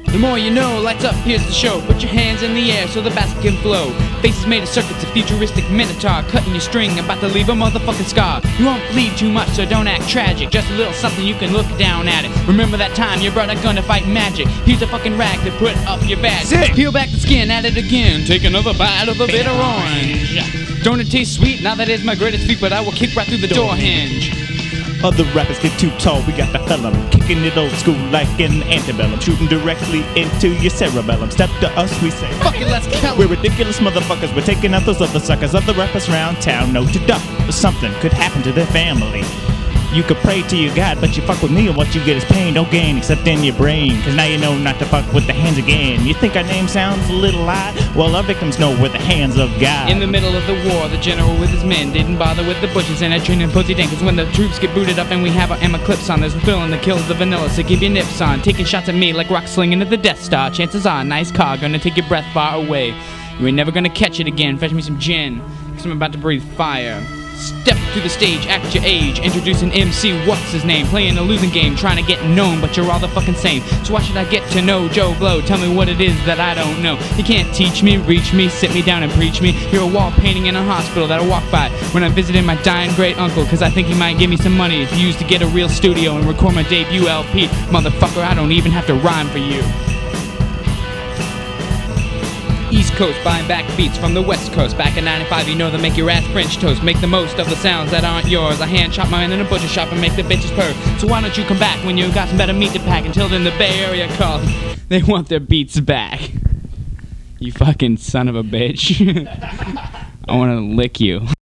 The more you know, lights up, here's the show. Put your hands in the air so the basket can flow. Faces made of circuits, a futuristic minotaur cutting your string, about to leave a motherfucking scar. You won't bleed too much, so don't act tragic. Just a little something you can look down at it. Remember that time your brother gonna fight magic. Here's a fucking rag to put up your badge. Sick. Peel back the skin, at it again. Take another bite of the bitter orange. Don't it taste sweet? Now that is my greatest feat, but I will kick right through the door hinge. Other rappers get too tall, we got the felon. Kicking it old school like an antebellum. Shooting directly into your cerebellum. Step to us, we say, Fuck it, let's kill we're it. ridiculous motherfuckers. We're taking out those other suckers. Other rappers around town know to duck. Something could happen to their family. You could pray to your God, but you fuck with me and what you get is pain. No gain except in your brain, cause now you know not to fuck with the hands again. You think our name sounds a little odd? Well, our victims know we're the hands of God. In the middle of the war, the general with his men didn't bother with the bushes and Edrin and Pussy Dan. Cause when the troops get booted up and we have our Emma clips on, there's a thrill in the kills, the vanilla, so keep your nips on. Taking shots at me like rock slinging at the Death Star. Chances are, nice car, gonna take your breath far away. You ain't never gonna catch it again. Fetch me some gin, cause I'm about to breathe fire. Step to the stage, act your age. Introducing MC, what's his name? Playing a losing game, trying to get known, but you're all the fucking same. So why should I get to know Joe Blow? Tell me what it is that I don't know. You can't teach me, reach me, sit me down and preach me. You're a wall painting in a hospital that I walk by when I'm visiting my dying great uncle, cause I think he might give me some money to use to get a real studio and record my debut LP. Motherfucker, I don't even have to rhyme for you. East Coast, buying back beats from the West Coast. Back in 95, you know they make your ass French toast. Make the most of the sounds that aren't yours. I hand chop mine in a butcher shop and make the bitches purr. So why don't you come back when you got some better meat to pack? Until then the Bay Area calls, they want their beats back. You fucking son of a bitch. I wanna lick you.